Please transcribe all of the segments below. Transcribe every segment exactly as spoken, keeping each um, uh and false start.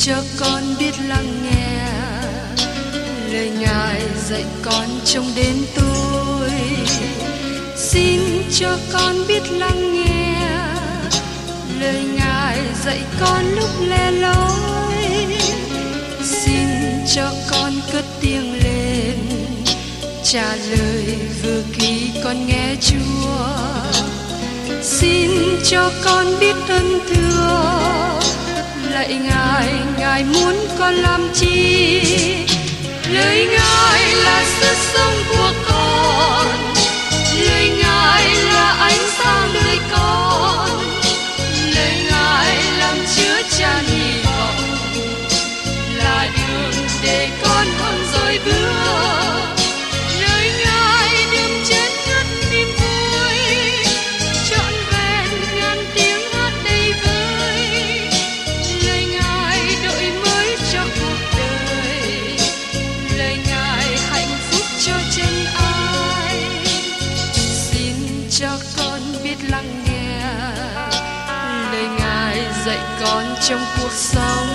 cho con biết lắng nghe lời Ngài dạy con trong đêm tối. Xin cho con biết lắng nghe lời Ngài dạy con lúc lẻ loi. Xin cho con cất tiếng lên trả lời vừa khi con nghe Chúa. Xin cho con biết ơn thưa lạy Ngài, Ngài muốn con làm chi? Lời Ngài là sức sống của con, lời Ngài là ánh sáng đời con, lời Ngài làm chứa chan hy vọng, là đường để con không dối bước. Lời Ngài đừng chết ngất niềm vui, trọn vẹn ngàn tiếng hát đầy vơi. Lời Ngài đổi mới cho cuộc đời, lời Ngài hạnh phúc cho chân ai. Xin cho con biết lắng nghe lời Ngài dạy con trong cuộc sống.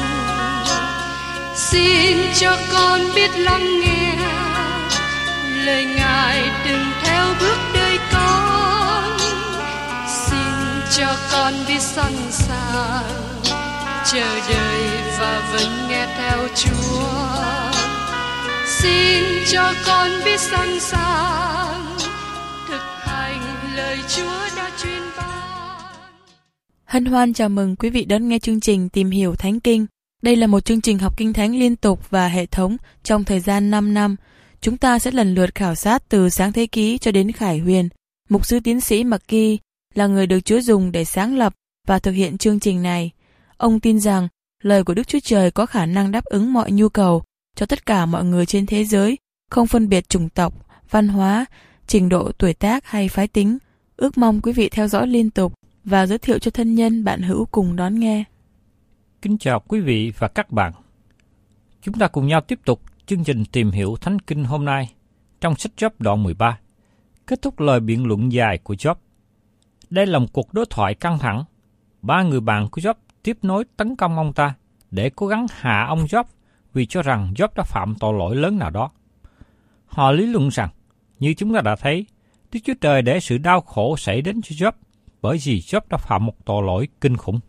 Xin cho con biết lắng nghe lời Ngài đừng theo bước đời con. Xin cho con biết sẵn sàng chờ đợi và vẫn nghe theo Chúa. Xin cho con biết sẵn sàng thực hành lời Chúa đã truyền ban. Hân hoan chào mừng quý vị đón nghe chương trình Tìm hiểu Thánh Kinh. Đây là một chương trình học Kinh Thánh liên tục và hệ thống trong thời gian năm năm. Chúng ta sẽ lần lượt khảo sát từ Sáng Thế Ký cho đến Khải Huyền. Mục sư tiến sĩ McGee là người được Chúa dùng để sáng lập và thực hiện chương trình này. Ông tin rằng lời của Đức Chúa Trời có khả năng đáp ứng mọi nhu cầu cho tất cả mọi người trên thế giới, không phân biệt chủng tộc, văn hóa, trình độ tuổi tác hay phái tính. Ước mong quý vị theo dõi liên tục và giới thiệu cho thân nhân bạn hữu cùng đón nghe. Kính chào quý vị và các bạn. Chúng ta cùng nhau tiếp tục chương trình Tìm hiểu Thánh Kinh hôm nay trong sách Job đoạn mười ba, kết thúc lời biện luận dài của Job. Đây là một cuộc đối thoại căng thẳng. Ba người bạn của Job tiếp nối tấn công ông ta để cố gắng hạ ông Job vì cho rằng Job đã phạm tội lỗi lớn nào đó. Họ lý luận rằng, như chúng ta đã thấy, Đức Chúa Trời để sự đau khổ xảy đến cho Job bởi vì Job đã phạm một tội lỗi kinh khủng.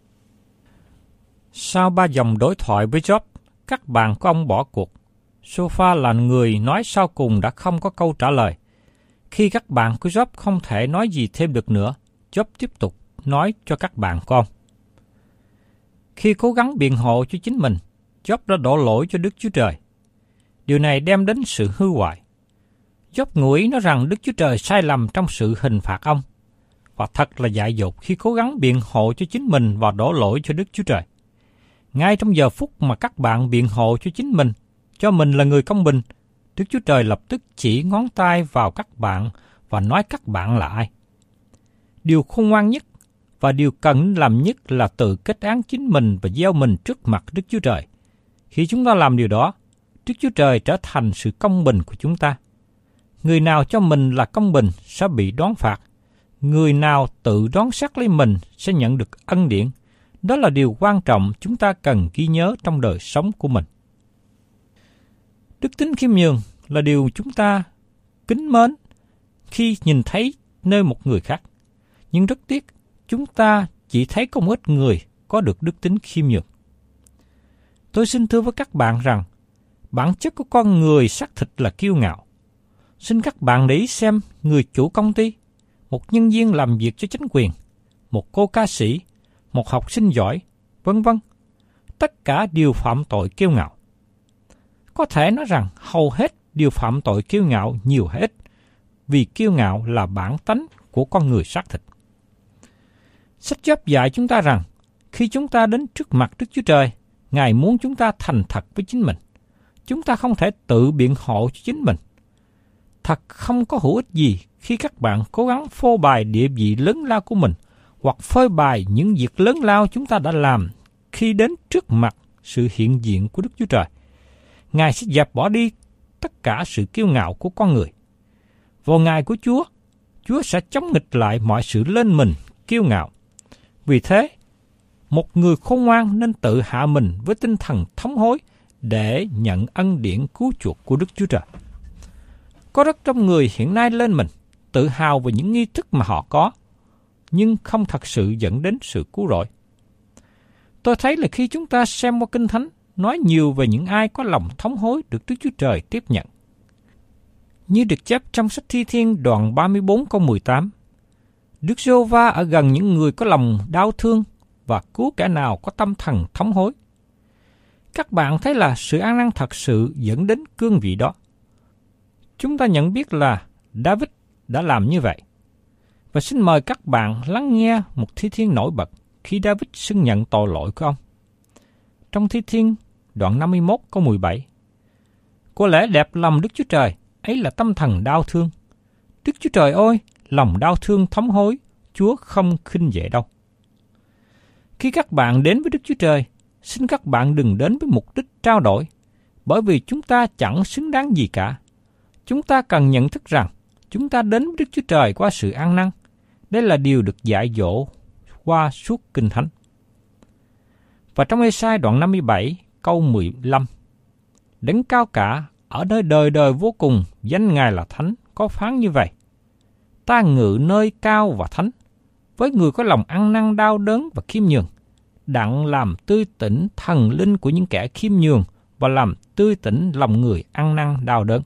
Sau ba dòng đối thoại với Job, các bạn của ông bỏ cuộc. Sophia là người nói sau cùng đã không có câu trả lời. Khi các bạn của Job không thể nói gì thêm được nữa, Job tiếp tục nói cho các bạn của ông. Khi cố gắng biện hộ cho chính mình, Job đã đổ lỗi cho Đức Chúa Trời. Điều này đem đến sự hư hoại. Job ngụ ý nói rằng Đức Chúa Trời sai lầm trong sự hình phạt ông, và thật là dại dột khi cố gắng biện hộ cho chính mình và đổ lỗi cho Đức Chúa Trời. Ngay trong giờ phút mà các bạn biện hộ cho chính mình, cho mình là người công bình, Đức Chúa Trời lập tức chỉ ngón tay vào các bạn và nói các bạn là ai. Điều khôn ngoan nhất và điều cần làm nhất là tự kết án chính mình và gieo mình trước mặt Đức Chúa Trời. Khi chúng ta làm điều đó, Đức Chúa Trời trở thành sự công bình của chúng ta. Người nào cho mình là công bình sẽ bị đoán phạt. Người nào tự đoán xét lấy mình sẽ nhận được ân điển. Đó là điều quan trọng chúng ta cần ghi nhớ trong đời sống của mình. Đức tính khiêm nhường là điều chúng ta kính mến khi nhìn thấy nơi một người khác. Nhưng rất tiếc, chúng ta chỉ thấy không ít người có được đức tính khiêm nhường. Tôi xin thưa với các bạn rằng, bản chất của con người xác thịt là kiêu ngạo. Xin các bạn để ý xem người chủ công ty, một nhân viên làm việc cho chính quyền, một cô ca sĩ, một học sinh giỏi, vân vân. Tất cả đều phạm tội kiêu ngạo. Có thể nói rằng hầu hết đều phạm tội kiêu ngạo nhiều hay ít, vì kiêu ngạo là bản tánh của con người xác thịt. Sách Job dạy chúng ta rằng, khi chúng ta đến trước mặt Đức Chúa Trời, Ngài muốn chúng ta thành thật với chính mình. Chúng ta không thể tự biện hộ cho chính mình. Thật không có hữu ích gì khi các bạn cố gắng phô bày địa vị lớn lao của mình, hoặc phơi bày những việc lớn lao chúng ta đã làm khi đến trước mặt sự hiện diện của Đức Chúa Trời. Ngài sẽ dẹp bỏ đi tất cả sự kiêu ngạo của con người. Vào ngày của Chúa, Chúa sẽ chống nghịch lại mọi sự lên mình, kiêu ngạo. Vì thế, một người khôn ngoan nên tự hạ mình với tinh thần thống hối để nhận ân điển cứu chuộc của Đức Chúa Trời. Có rất đông người hiện nay lên mình, tự hào về những nghi thức mà họ có, nhưng không thật sự dẫn đến sự cứu rỗi. Tôi thấy là khi chúng ta xem qua Kinh Thánh, nói nhiều về những ai có lòng thống hối được Đức Chúa Trời tiếp nhận. Như được chép trong sách Thi Thiên đoạn ba mươi bốn câu mười tám, Đức Giê-hô-va ở gần những người có lòng đau thương và cứu kẻ nào có tâm thần thống hối. Các bạn thấy là sự ăn năn thật sự dẫn đến cương vị đó. Chúng ta nhận biết là David đã làm như vậy. Và xin mời các bạn lắng nghe một thi thiên nổi bật khi David xưng nhận tội lỗi của ông. Trong Thi Thiên đoạn năm mươi mốt câu mười bảy, có lẽ đẹp lòng Đức Chúa Trời, ấy là tâm thần đau thương. Đức Chúa Trời ơi, lòng đau thương thống hối, Chúa không khinh dễ đâu. Khi các bạn đến với Đức Chúa Trời, xin các bạn đừng đến với mục đích trao đổi, bởi vì chúng ta chẳng xứng đáng gì cả. Chúng ta cần nhận thức rằng chúng ta đến với Đức Chúa Trời qua sự ăn năn. Đây là điều được dạy dỗ qua suốt Kinh Thánh. Và trong Ê-sai đoạn năm mươi bảy câu mười lăm, Đấng cao cả ở nơi đời đời vô cùng, danh Ngài là Thánh, có phán như vậy: Ta ngự nơi cao và thánh, với người có lòng ăn năn đau đớn và khiêm nhường, đặng làm tươi tỉnh thần linh của những kẻ khiêm nhường và làm tươi tỉnh lòng người ăn năn đau đớn.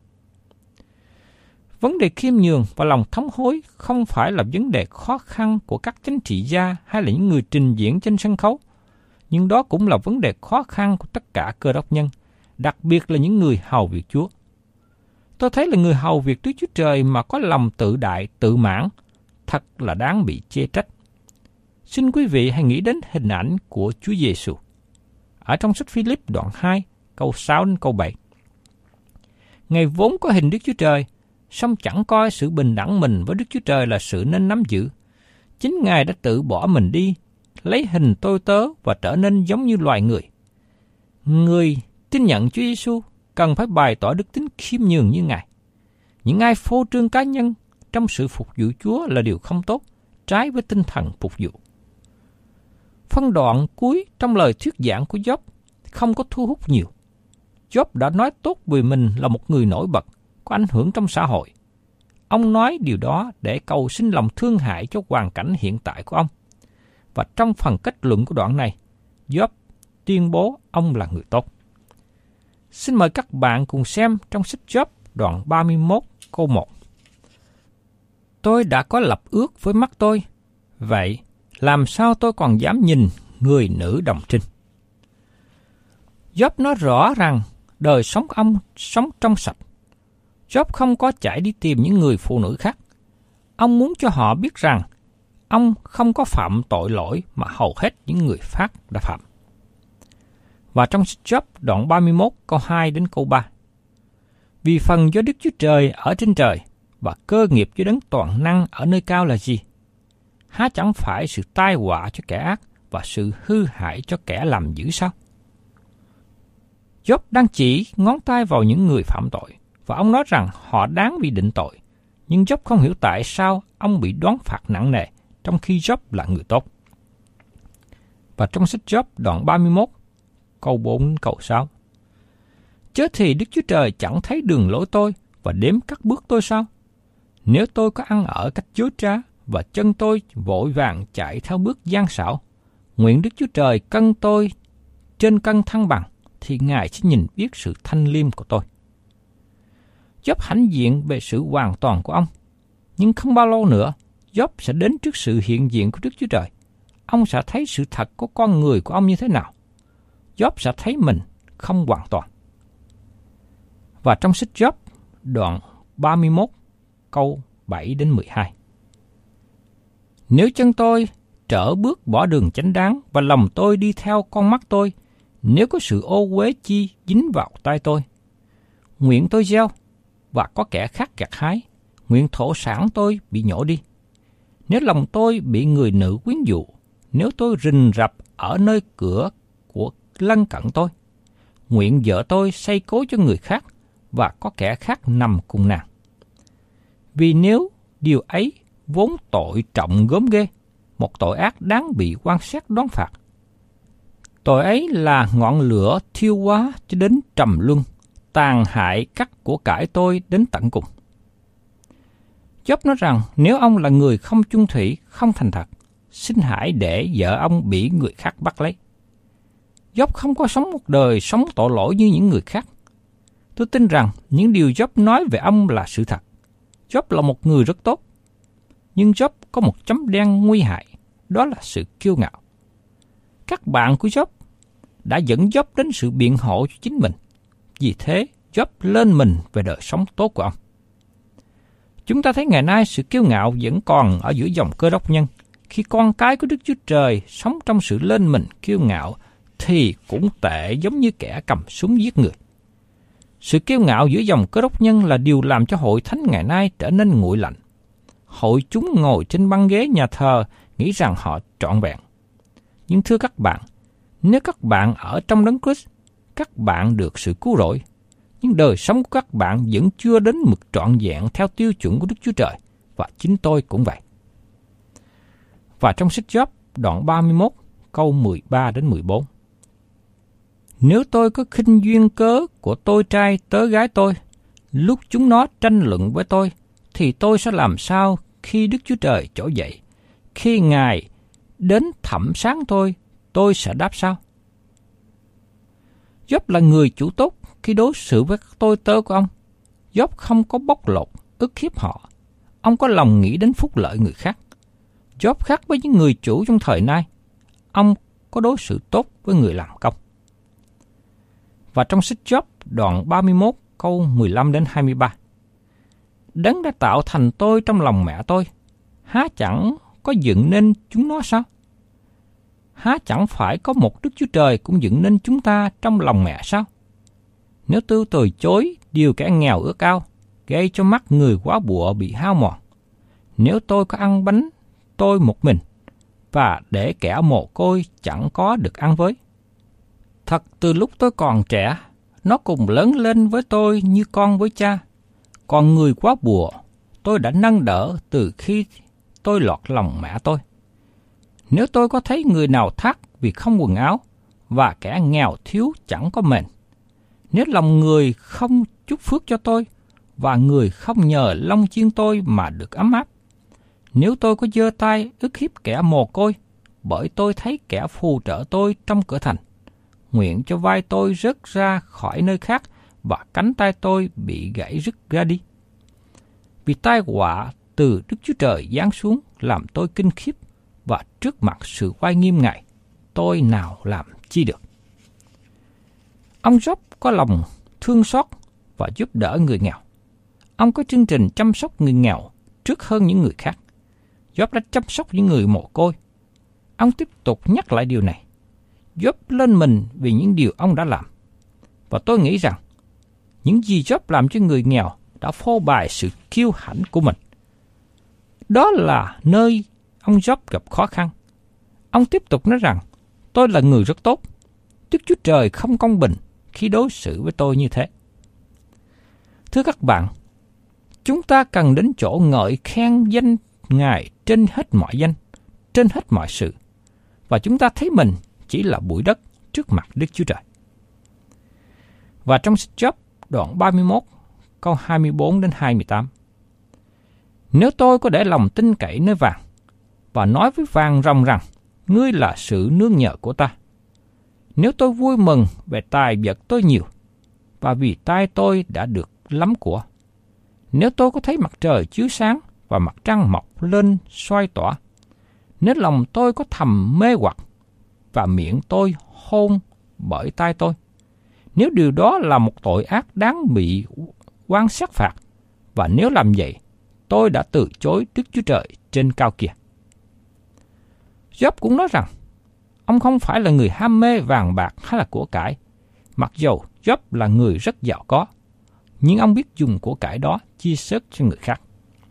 Vấn đề khiêm nhường và lòng thống hối không phải là vấn đề khó khăn của các chính trị gia hay là những người trình diễn trên sân khấu, nhưng đó cũng là vấn đề khó khăn của tất cả Cơ Đốc nhân, đặc biệt là những người hầu việc Chúa. Tôi thấy là người hầu việc Đức Chúa Trời mà có lòng tự đại, tự mãn, thật là đáng bị chê trách. Xin quý vị hãy nghĩ đến hình ảnh của Chúa Giêsu ở trong sách Philip đoạn hai, câu sáu đến câu bảy. Ngài vốn có hình Đức Chúa Trời, song chẳng coi sự bình đẳng mình với Đức Chúa Trời là sự nên nắm giữ. Chính Ngài đã tự bỏ mình đi, lấy hình tôi tớ và trở nên giống như loài người. Người tin nhận Chúa Giêsu cần phải bày tỏ đức tính khiêm nhường như Ngài. Những ai phô trương cá nhân trong sự phục vụ Chúa là điều không tốt, trái với tinh thần phục vụ. Phân đoạn cuối trong lời thuyết giảng của Gióp không có thu hút nhiều. Gióp đã nói tốt về mình là một người nổi bật, có ảnh hưởng trong xã hội. Ông nói điều đó để cầu xin lòng thương hại cho hoàn cảnh hiện tại của ông. Và trong phần kết luận của đoạn này, Gióp tuyên bố ông là người tốt. Xin mời các bạn cùng xem trong sách Gióp đoạn ba mươi mốt câu một. Tôi đã có lập ước với mắt tôi, vậy làm sao tôi còn dám nhìn người nữ đồng trinh? Gióp nói rõ rằng đời sống của ông sống trong sạch. Gióp không có chạy đi tìm những người phụ nữ khác. Ông muốn cho họ biết rằng ông không có phạm tội lỗi mà hầu hết những người khác đã phạm. Và trong sách Gióp đoạn ba mươi mốt câu hai đến câu ba. Vì phần do Đức Chúa Trời ở trên trời và cơ nghiệp cho Đấng toàn năng ở nơi cao là gì? Há chẳng phải sự tai họa cho kẻ ác và sự hư hại cho kẻ làm dữ sao? Gióp đang chỉ ngón tay vào những người phạm tội, và ông nói rằng họ đáng bị định tội. Nhưng Gióp không hiểu tại sao ông bị đoán phạt nặng nề, trong khi Gióp là người tốt. Và trong sách Gióp đoạn ba mươi mốt, câu bốn câu sáu. Chớ thì Đức Chúa Trời chẳng thấy đường lối tôi và đếm các bước tôi sao? Nếu tôi có ăn ở cách dối trá và chân tôi vội vàng chạy theo bước gian xảo, nguyện Đức Chúa Trời cân tôi trên cân thăng bằng, thì Ngài sẽ nhìn biết sự thanh liêm của tôi. Gióp hãnh diện về sự hoàn toàn của ông, nhưng không bao lâu nữa, Gióp sẽ đến trước sự hiện diện của Đức Chúa Trời. Ông sẽ thấy sự thật của con người của ông như thế nào. Gióp sẽ thấy mình không hoàn toàn. Và trong sách Gióp đoạn ba mươi mốt câu bảy đến mười hai. Nếu chân tôi trở bước bỏ đường chánh đáng và lòng tôi đi theo con mắt tôi, nếu có sự ô uế chi dính vào tay tôi, nguyện tôi gieo và có kẻ khác gặt hái, nguyện thổ sản tôi bị nhổ đi. Nếu lòng tôi bị người nữ quyến dụ, nếu tôi rình rập ở nơi cửa của lân cận tôi, nguyện vợ tôi xây cối cho người khác và có kẻ khác nằm cùng nàng. Vì nếu điều ấy vốn tội trọng gớm ghê, một tội ác đáng bị quan xét đoán phạt, Tội ấy là ngọn lửa thiêu hóa cho đến trầm luân, tàn hại cắt của cải tôi đến tận cùng. Job nói rằng nếu ông là người không chung thủy, không thành thật, xin hãy để vợ ông bị người khác bắt lấy. Job không có sống một đời sống tội lỗi như những người khác. Tôi tin rằng những điều Job nói về ông là sự thật. Job là một người rất tốt. Nhưng Job có một chấm đen nguy hại, đó là sự kiêu ngạo. Các bạn của Job đã dẫn Job đến sự biện hộ cho chính mình. Vì thế, Job lên mình về đời sống tốt của ông. Chúng ta thấy ngày nay sự kiêu ngạo vẫn còn ở giữa dòng Cơ Đốc nhân. Khi con cái của Đức Chúa Trời sống trong sự lên mình kiêu ngạo, thì cũng tệ giống như kẻ cầm súng giết người. Sự kiêu ngạo giữa dòng Cơ Đốc nhân là điều làm cho hội thánh ngày nay trở nên nguội lạnh. Hội chúng ngồi trên băng ghế nhà thờ nghĩ rằng họ trọn vẹn. Nhưng thưa các bạn, nếu các bạn ở trong Đấng Christ, các bạn được sự cứu rỗi, nhưng đời sống của các bạn vẫn chưa đến mực trọn vẹn theo tiêu chuẩn của Đức Chúa Trời, và chính tôi cũng vậy. Và trong sách Job, đoạn ba mươi mốt, câu mười ba đến mười bốn. Nếu tôi có khinh duyên cớ của tôi trai tớ gái tôi, lúc chúng nó tranh luận với tôi, thì tôi sẽ làm sao khi Đức Chúa Trời trỗi dậy? Khi Ngài đến thẩm sáng tôi, tôi sẽ đáp sao? Job là người chủ tốt khi đối xử với các tôi tớ của ông. Job không có bóc lột, ức hiếp họ. Ông có lòng nghĩ đến phúc lợi người khác. Job khác với những người chủ trong thời nay. Ông có đối xử tốt với người làm công. Và trong sách Job đoạn ba mươi mốt câu mười lăm đến hai mươi ba. Đấng đã tạo thành tôi trong lòng mẹ tôi, há chẳng có dựng nên chúng nó sao? Há chẳng phải có một Đức Chúa Trời cũng dựng nên chúng ta trong lòng mẹ sao? Nếu tôi từ chối điều kẻ nghèo ước ao, gây cho mắt người quá bụa bị hao mòn. Nếu tôi có ăn bánh tôi một mình, và để kẻ mồ côi chẳng có được ăn với. Thật từ lúc tôi còn trẻ, nó cùng lớn lên với tôi như con với cha. Còn người quá bùa, tôi đã nâng đỡ từ khi tôi lọt lòng mẹ tôi. Nếu tôi có thấy người nào thắt vì không quần áo, và kẻ nghèo thiếu chẳng có mền, nếu lòng người không chúc phước cho tôi, và người không nhờ lông chiên tôi mà được ấm áp, nếu tôi có giơ tay ức hiếp kẻ mồ côi, bởi tôi thấy kẻ phù trợ tôi trong cửa thành, nguyện cho vai tôi rớt ra khỏi nơi khác, và cánh tay tôi bị gãy rứt ra đi. Vì tai họa từ Đức Chúa Trời giáng xuống làm tôi kinh khiếp, và trước mặt sự oai nghiêm Ngài, tôi nào làm chi được. Ông Job có lòng thương xót và giúp đỡ người nghèo. Ông có chương trình chăm sóc người nghèo trước hơn những người khác. Job đã chăm sóc những người mồ côi. Ông tiếp tục nhắc lại điều này. Job lên mình vì những điều ông đã làm. Và tôi nghĩ rằng, những gì Job làm cho người nghèo đã phô bày sự kiêu hãnh của mình. Đó là nơi ông Job gặp khó khăn. Ông tiếp tục nói rằng, tôi là người rất tốt. Đức Chúa Trời không công bình khi đối xử với tôi như thế. Thưa các bạn, chúng ta cần đến chỗ ngợi khen danh Ngài trên hết mọi danh, trên hết mọi sự. Và chúng ta thấy mình chỉ là bụi đất trước mặt Đức Chúa Trời. Và trong sách Job đoạn ba mươi mốt, câu hai mươi bốn đến hai mươi tám. Nếu tôi có để lòng tin cậy nơi vàng, và nói với vàng ròng rằng, ngươi là sự nương nhờ của ta. Nếu tôi vui mừng về tài vật tôi nhiều, và vì tay tôi đã được lắm của. Nếu tôi có thấy mặt trời chiếu sáng, và mặt trăng mọc lên soi tỏa. Nếu lòng tôi có thầm mê hoặc, và miệng tôi hôn bởi tay tôi. Nếu điều đó là một tội ác đáng bị quan sát phạt, và nếu làm vậy, tôi đã từ chối Đức Chúa Trời trên cao kia. Job cũng nói rằng, ông không phải là người ham mê vàng bạc hay là của cải, mặc dầu Job là người rất giàu có, nhưng ông biết dùng của cải đó chia sớt cho người khác.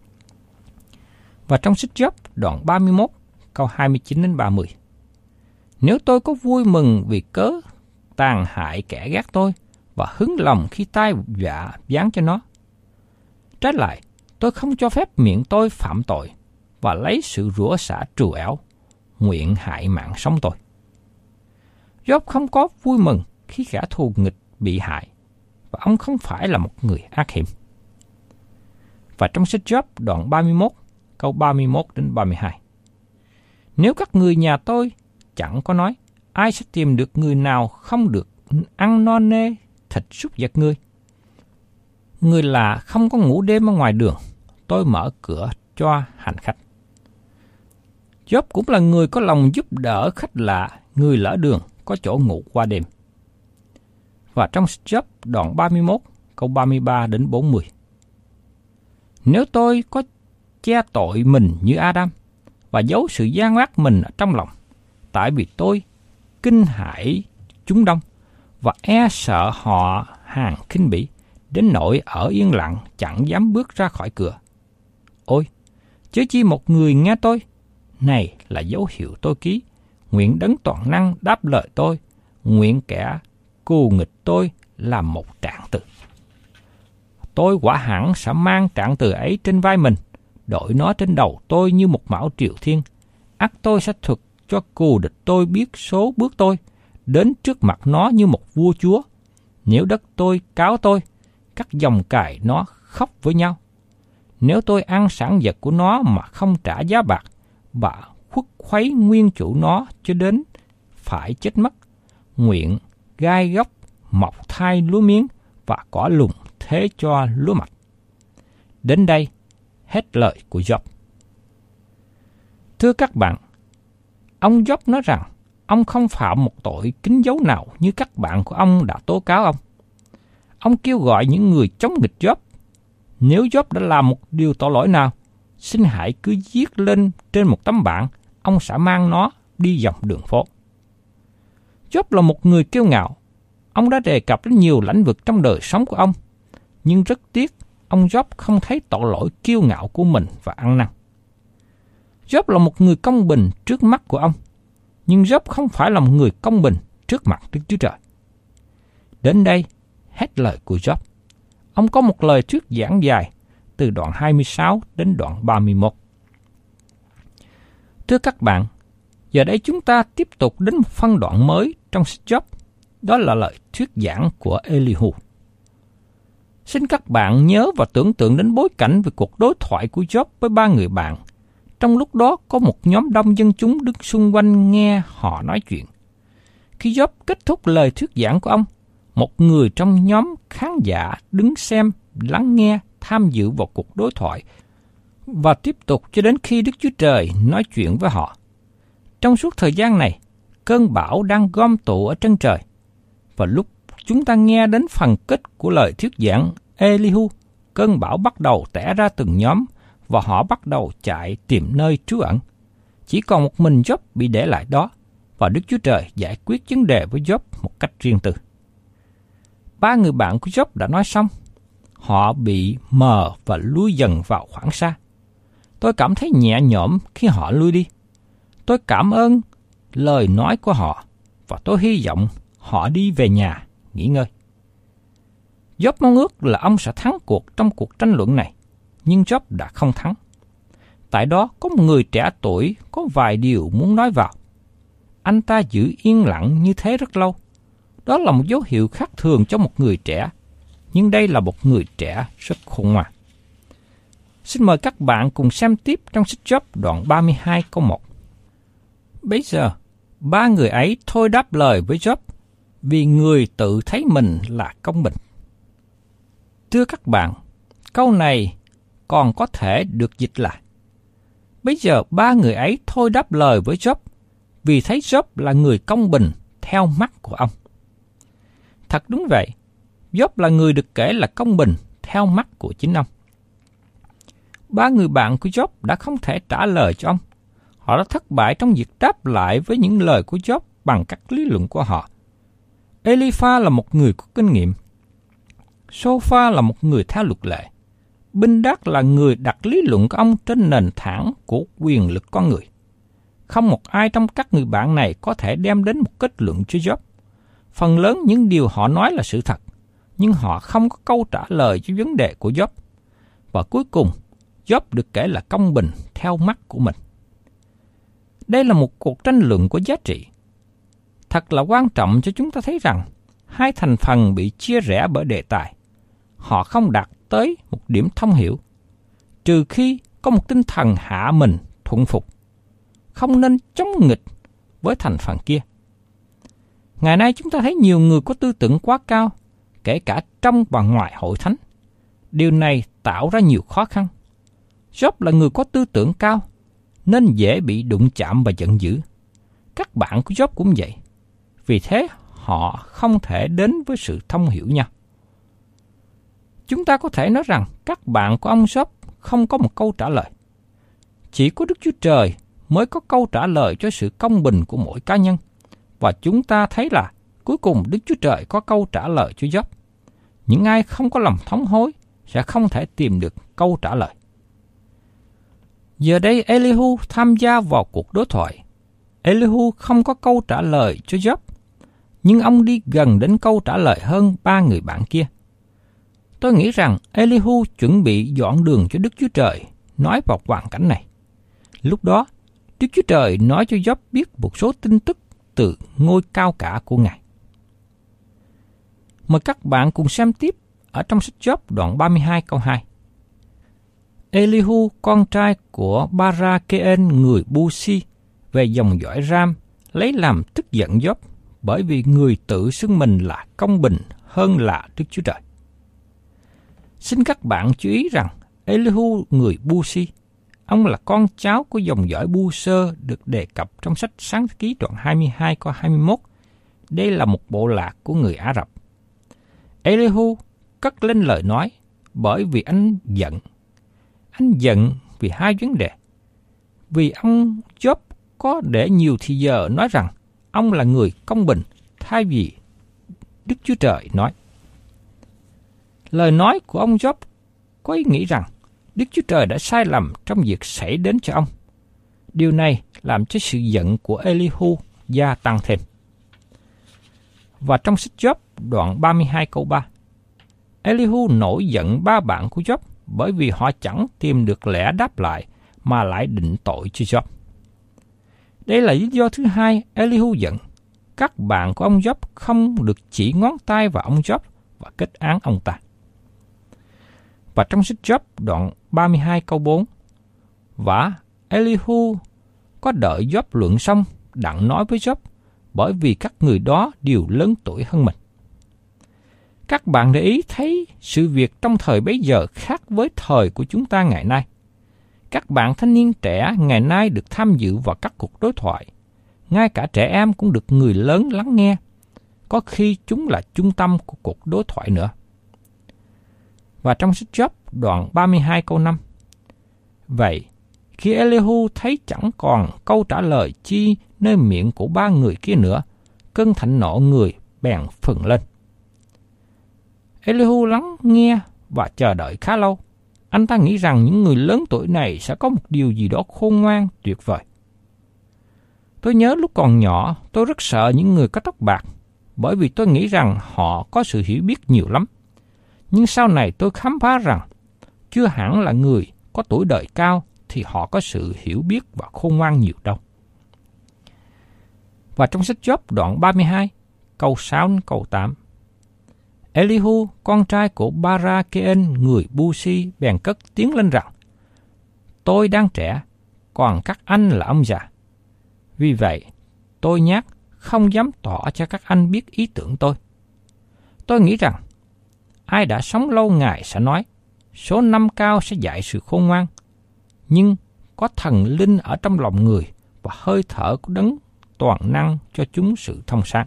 Và trong sách Job đoạn ba mươi mốt, câu hai mươi chín đến ba mươi. Nếu tôi có vui mừng vì cớ tàn hại kẻ ghét tôi, và hứng lòng khi tai vạ giáng cho nó. Trái lại, tôi không cho phép miệng tôi phạm tội, và lấy sự rủa xả trù ẻo, nguyện hại mạng sống tôi. Job không có vui mừng khi kẻ thù nghịch bị hại, và ông không phải là một người ác hiểm. Và trong sách Job đoạn ba mươi mốt, câu ba mươi mốt đến ba mươi hai. Nếu các người nhà tôi chẳng có nói, ai sẽ tìm được người nào không được ăn no nê thịt súc vật ngươi? Người lạ không có ngủ đêm ở ngoài đường, tôi mở cửa cho hành khách. Job cũng là người có lòng giúp đỡ khách lạ, người lỡ đường có chỗ ngủ qua đêm. Và trong Job đoạn ba mươi mốt, câu ba mươi ba đến bốn mươi. Nếu tôi có che tội mình như Adam và giấu sự gian ác mình ở trong lòng, tại vì tôi kinh hãi chúng đông và e sợ họ hàng khinh bỉ, đến nỗi ở yên lặng chẳng dám bước ra khỏi cửa. Ôi, chớ chi một người nghe tôi, này là dấu hiệu tôi ký, nguyện đấng toàn năng đáp lời tôi, nguyện kẻ cù nghịch tôi làm một trạng từ. Tôi quả hẳn sẽ mang trạng từ ấy trên vai mình, đội nó trên đầu tôi như một mão triều thiên. Ắt tôi sẽ thuật cho cù địch tôi biết số bước tôi, đến trước mặt nó như một vua chúa. Nếu đất tôi cáo tôi, các dòng cài nó khóc với nhau. Nếu tôi ăn sản vật của nó mà không trả giá bạc, và khuất khuấy nguyên chủ nó cho đến phải chết mất, nguyện gai góc mọc thai lúa miếng và cỏ lùng thế cho lúa mạch. Đến đây, hết lời của Job. Thưa các bạn, ông Job nói rằng ông không phạm một tội kín dấu nào như các bạn của ông đã tố cáo ông. Ông kêu gọi những người chống nghịch Job. Nếu Job đã làm một điều tội lỗi nào, xin hãy cứ viết lên trên một tấm bảng, ông sẽ mang nó đi dọc đường phố. Job là một người kiêu ngạo. Ông đã đề cập đến nhiều lĩnh vực trong đời sống của ông, nhưng rất tiếc, ông Job không thấy tội lỗi kiêu ngạo của mình và ăn năn. Job là một người công bình trước mắt của ông, nhưng Job không phải là một người công bình trước mặt Đức Chúa Trời. Đến đây, hết lời của Job. Ông có một lời thuyết giảng dài từ đoạn hai mươi sáu đến đoạn ba mươi mốt. Thưa các bạn, giờ đây chúng ta tiếp tục đến một phân đoạn mới trong sách Job, đó là lời thuyết giảng của Elihu. Xin các bạn nhớ và tưởng tượng đến bối cảnh về cuộc đối thoại của Job với ba người bạn. Trong lúc đó có một nhóm đông dân chúng đứng xung quanh nghe họ nói chuyện. Khi Job kết thúc lời thuyết giảng của ông, một người trong nhóm khán giả đứng xem, lắng nghe, tham dự vào cuộc đối thoại và tiếp tục cho đến khi Đức Chúa Trời nói chuyện với họ. Trong suốt thời gian này, cơn bão đang gom tụ ở chân trời. Và lúc chúng ta nghe đến phần kết của lời thuyết giảng Elihu, cơn bão bắt đầu tẻ ra từng nhóm và họ bắt đầu chạy tìm nơi trú ẩn. Chỉ còn một mình Job bị để lại đó và Đức Chúa Trời giải quyết vấn đề với Job một cách riêng tư. Ba người bạn của Job đã nói xong. Họ bị mờ và lui dần vào khoảng xa. Tôi cảm thấy nhẹ nhõm khi họ lui đi. Tôi cảm ơn lời nói của họ và tôi hy vọng họ đi về nhà nghỉ ngơi. Job mong ước là ông sẽ thắng cuộc trong cuộc tranh luận này, nhưng Job đã không thắng. Tại đó có một người trẻ tuổi có vài điều muốn nói vào. Anh ta giữ yên lặng như thế rất lâu. Đó là một dấu hiệu khác thường cho một người trẻ, nhưng đây là một người trẻ rất khôn ngoan. Xin mời các bạn cùng xem tiếp trong sách Job đoạn ba mươi hai câu một. Bây giờ, ba người ấy thôi đáp lời với Job, vì người tự thấy mình là công bình. Thưa các bạn, câu này còn có thể được dịch là: bây giờ ba người ấy thôi đáp lời với Job, vì thấy Job là người công bình theo mắt của ông. Thật đúng vậy, Job là người được kể là công bình theo mắt của chính ông. Ba người bạn của Job đã không thể trả lời cho ông. Họ đã thất bại trong việc đáp lại với những lời của Job bằng các lý luận của họ. Elipha là một người có kinh nghiệm. Sopha là một người theo luật lệ. Bindad là người đặt lý luận của ông trên nền tảng của quyền lực con người. Không một ai trong các người bạn này có thể đem đến một kết luận cho Job. Phần lớn những điều họ nói là sự thật, nhưng họ không có câu trả lời cho vấn đề của Job. Và cuối cùng, Job được kể là công bình theo mắt của mình. Đây là một cuộc tranh luận có giá trị. Thật là quan trọng cho chúng ta thấy rằng hai thành phần bị chia rẽ bởi đề tài. Họ không đạt tới một điểm thông hiểu, trừ khi có một tinh thần hạ mình thuận phục, không nên chống nghịch với thành phần kia. Ngày nay chúng ta thấy nhiều người có tư tưởng quá cao, kể cả trong và ngoài hội thánh. Điều này tạo ra nhiều khó khăn. Job là người có tư tưởng cao, nên dễ bị đụng chạm và giận dữ. Các bạn của Job cũng vậy. Vì thế, họ không thể đến với sự thông hiểu nhau. Chúng ta có thể nói rằng các bạn của ông Job không có một câu trả lời. Chỉ có Đức Chúa Trời mới có câu trả lời cho sự công bình của mỗi cá nhân. Và chúng ta thấy là cuối cùng Đức Chúa Trời có câu trả lời cho Job. Những ai không có lòng thống hối sẽ không thể tìm được câu trả lời. Giờ đây Elihu tham gia vào cuộc đối thoại. Elihu không có câu trả lời cho Job, nhưng ông đi gần đến câu trả lời hơn ba người bạn kia. Tôi nghĩ rằng Elihu chuẩn bị dọn đường cho Đức Chúa Trời nói vào hoàn cảnh này. Lúc đó, Đức Chúa Trời nói cho Job biết một số tin tức từ ngôi cao cả của Ngài. Mời các bạn cùng xem tiếp ở trong sách Job đoạn ba mươi hai câu hai. Elihu, con trai của Barakeen người Busi, về dòng dõi Ram, lấy làm tức giận Job, bởi vì người tự xưng mình là công bình hơn là Đức Chúa Trời. Xin các bạn chú ý rằng Elihu người Busi, ông là con cháu của dòng dõi Bu-sơ được đề cập trong sách Sáng Thế Ký đoạn hai mươi hai câu hai mươi mốt. Đây là một bộ lạc của người Ả Rập. Elihu cất lên lời nói bởi vì anh giận. Anh giận vì hai vấn đề. Vì ông Job có để nhiều thì giờ nói rằng ông là người công bình thay vì Đức Chúa Trời nói. Lời nói của ông Job có ý nghĩ rằng Đức Chúa Trời đã sai lầm trong việc xảy đến cho ông. Điều này làm cho sự giận của Elihu gia tăng thêm. Và trong sách Job đoạn ba mươi hai câu ba, Elihu nổi giận ba bạn của Job bởi vì họ chẳng tìm được lẽ đáp lại mà lại định tội cho Job. Đây là lý do thứ hai Elihu giận. Các bạn của ông Job không được chỉ ngón tay vào ông Job và kết án ông ta. Và trong sách Job đoạn ba mươi hai câu bốn, và Elihu có đợi Job luận xong đặng nói với Job, bởi vì các người đó đều lớn tuổi hơn mình. Các bạn để ý thấy sự việc trong thời bấy giờ khác với thời của chúng ta ngày nay. Các bạn thanh niên trẻ ngày nay được tham dự vào các cuộc đối thoại. Ngay cả trẻ em cũng được người lớn lắng nghe. Có khi chúng là trung tâm của cuộc đối thoại nữa. Và trong sách Job đoạn ba mươi hai câu năm, vậy, khi Elihu thấy chẳng còn câu trả lời chi nơi miệng của ba người kia nữa, cơn thịnh nộ người bèn phừng lên. Elihu lắng nghe và chờ đợi khá lâu. Anh ta nghĩ rằng những người lớn tuổi này sẽ có một điều gì đó khôn ngoan, tuyệt vời. Tôi nhớ lúc còn nhỏ, tôi rất sợ những người có tóc bạc, bởi vì tôi nghĩ rằng họ có sự hiểu biết nhiều lắm. Nhưng sau này tôi khám phá rằng, chưa hẳn là người có tuổi đời cao thì họ có sự hiểu biết và khôn ngoan nhiều đâu. Và trong sách Job đoạn ba mươi hai, câu sáu đến câu tám, Elihu, con trai của Barakeen người Busi, bèn cất tiếng lên rằng, tôi đang trẻ, còn các anh là ông già. Vì vậy, tôi nhát, không dám tỏ cho các anh biết ý tưởng tôi. Tôi nghĩ rằng, ai đã sống lâu ngày sẽ nói, số năm cao sẽ dạy sự khôn ngoan, nhưng có thần linh ở trong lòng người và hơi thở của đấng toàn năng cho chúng sự thông sáng.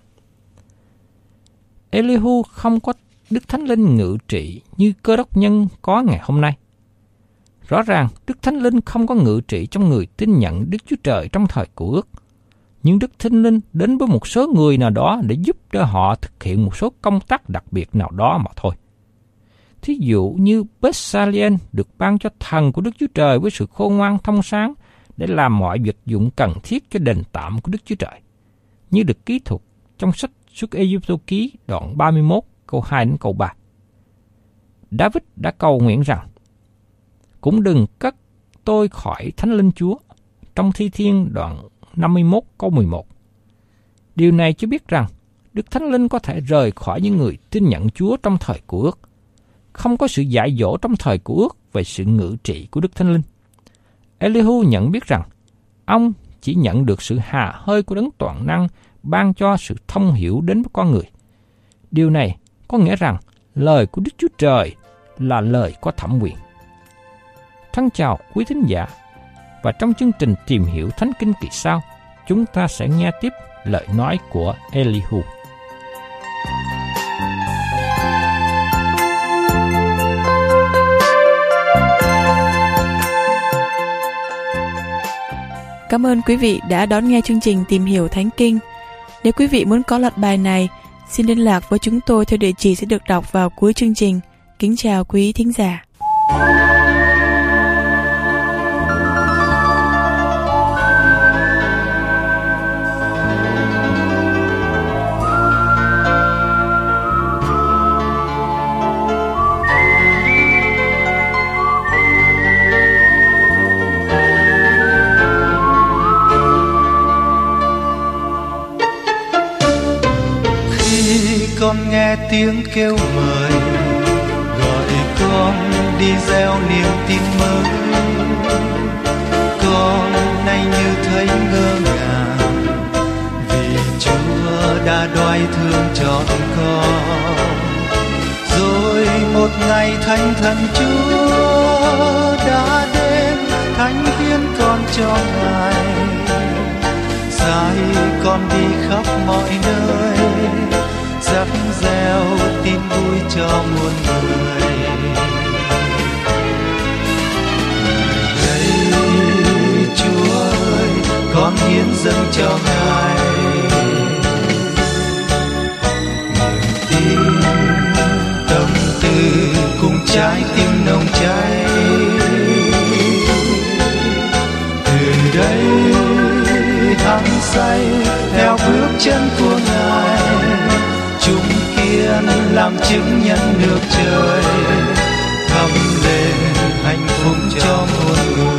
Elihu không có Đức Thánh Linh ngự trị như Cơ Đốc nhân có ngày hôm nay. Rõ ràng Đức Thánh Linh không có ngự trị trong người tin nhận Đức Chúa Trời trong thời Cựu Ước, nhưng Đức Thánh Linh đến với một số người nào đó để giúp cho họ thực hiện một số công tác đặc biệt nào đó mà thôi. Thí dụ như Bethsaleel được ban cho thần của Đức Chúa Trời với sự khôn ngoan thông sáng để làm mọi việc dụng cần thiết cho đền tạm của Đức Chúa Trời, như được ký thuật trong sách Xuất Ê-díp-tô ký đoạn ba mươi mốt câu hai đến câu ba. David đã cầu nguyện rằng, cũng đừng cất tôi khỏi Thánh Linh Chúa, trong Thi Thiên đoạn năm mươi mốt câu mười một. Điều này cho biết rằng Đức Thánh Linh có thể rời khỏi những người tin nhận Chúa trong thời Cựu Ước. Không có sự dạy dỗ trong thời Cựu Ước về sự ngự trị của Đức Thánh Linh. Elihu nhận biết rằng ông chỉ nhận được sự hà hơi của Đấng Toàn Năng ban cho sự thông hiểu đến với con người. Điều này có nghĩa rằng lời của Đức Chúa Trời là lời có thẩm quyền. Thân chào quý thính giả, và trong chương trình Tìm Hiểu Thánh Kinh kỳ sau, chúng ta sẽ nghe tiếp lời nói của Elihu. Cảm ơn quý vị đã đón nghe chương trình Tìm Hiểu Thánh Kinh. Nếu quý vị muốn có loạt bài này, xin liên lạc với chúng tôi theo địa chỉ sẽ được đọc vào cuối chương trình. Kính chào quý thính giả. Con nghe tiếng kêu mời, gọi con đi gieo niềm tin mới. Con nay như thấy ngơ ngàng, vì Chúa đã đoái thương trọn con. Rồi một ngày thánh thần Chúa đã đến, thánh hiến con cho Ngài, sai con đi khắp mọi nơi, dắt gieo tin vui cho muôn người. Đây Chúa ơi, con hiến dâng cho Ngài niềm tin, tâm tư cùng trái tim nồng cháy. Từ đây thăng say theo bước chân của Ngài, chúng kiên làm chứng nhân nước trời, thắp lên hạnh phúc cho muôn người.